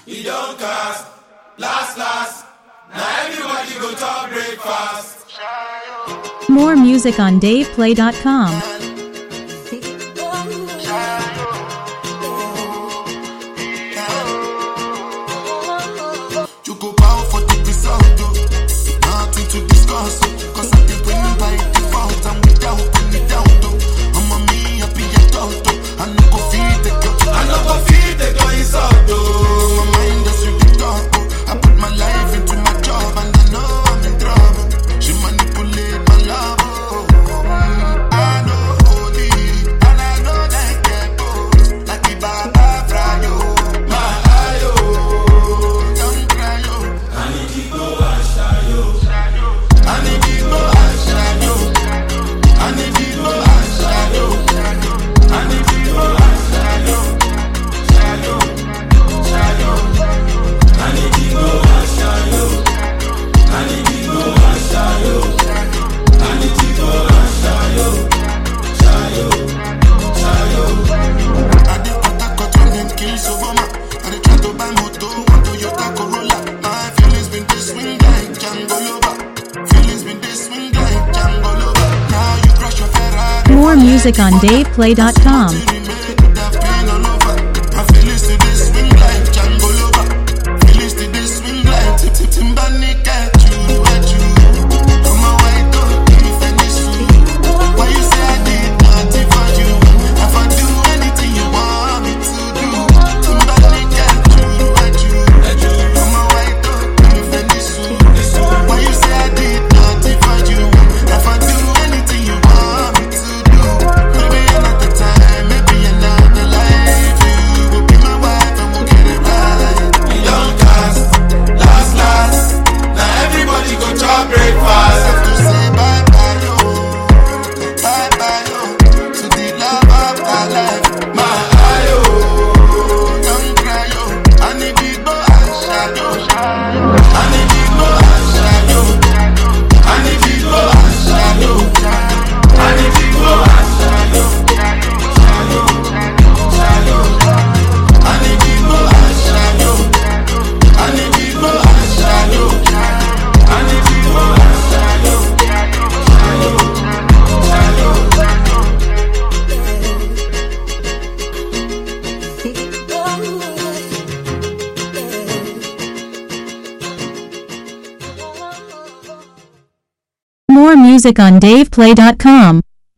e don cast. Last, now everybody go chop breakfast. More music on DavePlay.com. You go bow for the result, nothing to discuss, cause I did win by default and without any doubt. I'm a me happy adult, I no go feed the girl, I no go feed the girl insult. my mind is with the talk. I put my life into my job and I know I'm in trouble. She manipulate my love. I know holy and I know that get both. Like the Baba Frayo, My ayo, don't cry yo. I need to go and shayo. I need to go and shadow. I need to go and shadow. I need to go and shadow. Shadow. I need to go and shayo. I need to go and shayo. I need to go and shayo. I did Pataco when them kills Obama. I did try to buy moto, one Toyota Corolla. My feelings been this swing like Django Lover. Feelings been this swing like Django Lover. Now you crush your Ferrari. More music on DavePlay.com. My feelings to this swing like Django Lover. Feelings to this swing like Timbani get you. I'm a white dog, if any suit. Why you say I did nothing for you? If I do anything you want me to do, Timbani get you. I'm a white dog, if any suit. Why you say I did nothing for you? If I do anything you want me to do, maybe another time, maybe another life. You will be my wife and we'll get it right. E don cast. Last, now everybody go chop breakfast. Have to say bye bye yo, to the love of my life. My ayo, Don't cry yo, I need to go and shadow. I need to go and shayo. I need to go and shayo. I need to go and shayo. I need to go and shayo. I need to go and shayo. I need to go and shayo. More music on DavePlay.com.